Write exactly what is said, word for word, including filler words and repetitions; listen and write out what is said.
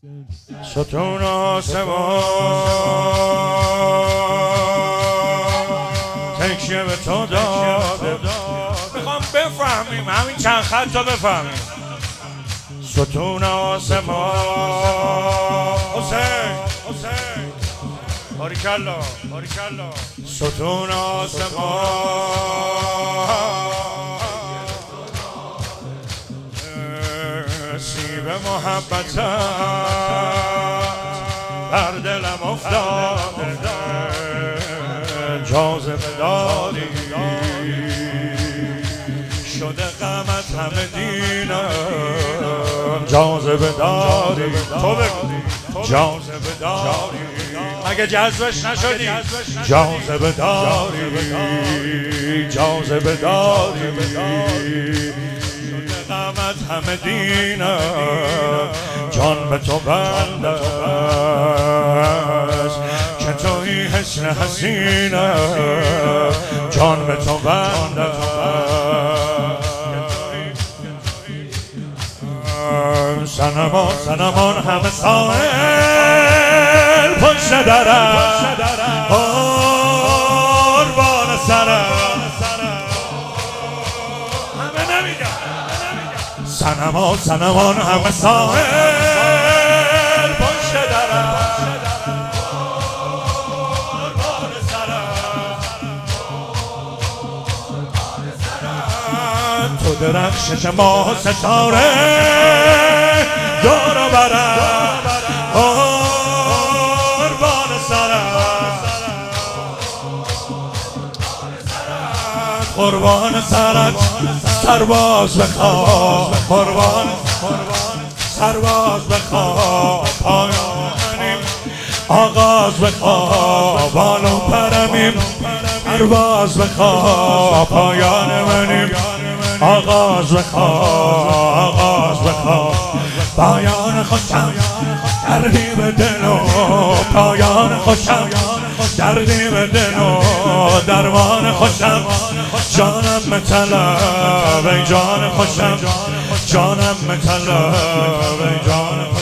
ستون آسمان تکیه به تو داده. میخوام بفهمیم همین چند خط رو بفهمیم. ستون آسمان حسین حسین باریکالله باریکالله ستون آسمان سیب محبتم بر دلم افتاده جاذبه داری شده غمت همه دینم جاذبه داری تو بگو جاذبه داری مگه جذبش نشدی جاذبه داری جاذبه داری غمت همه دینم جان به تو بنده است که توی حسن حسینم جان به تو بنده است سنمان سنمان همه ساحل پشت درم قربان سرم همه نمیگم سنمان سنمان همه ساحل پشت درم قربان سرم تو درخشش ماه ستاره دور و برم قربان سرم قربان سرت سرباز بخواه قربان سرباز بخواه پایانیم آغاز بخواه بالو پرمیم پرواز بخواه پایان منیم آغاز بخواه آغاز بخواه پایان خوشم دردی به دل و پایان خوشم دردی به دل و درمان خوشم جانم مطلب ای جان خوشم جانم مطلب ای جان